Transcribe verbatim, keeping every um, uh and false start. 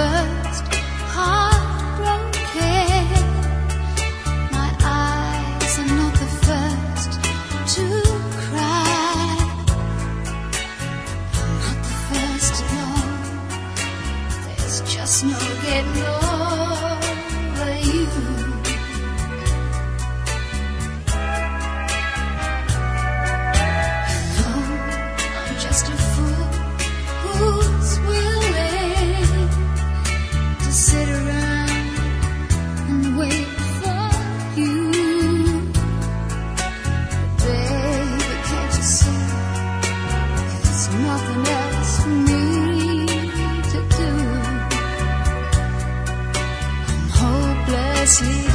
first heartbroken. My eyes are not the first to cry. I'm not the first to know. There's just no getting over you. Just a fool who's willing to sit around and wait for you. But baby, can't you see there's nothing else for me to do? I'm hopelessly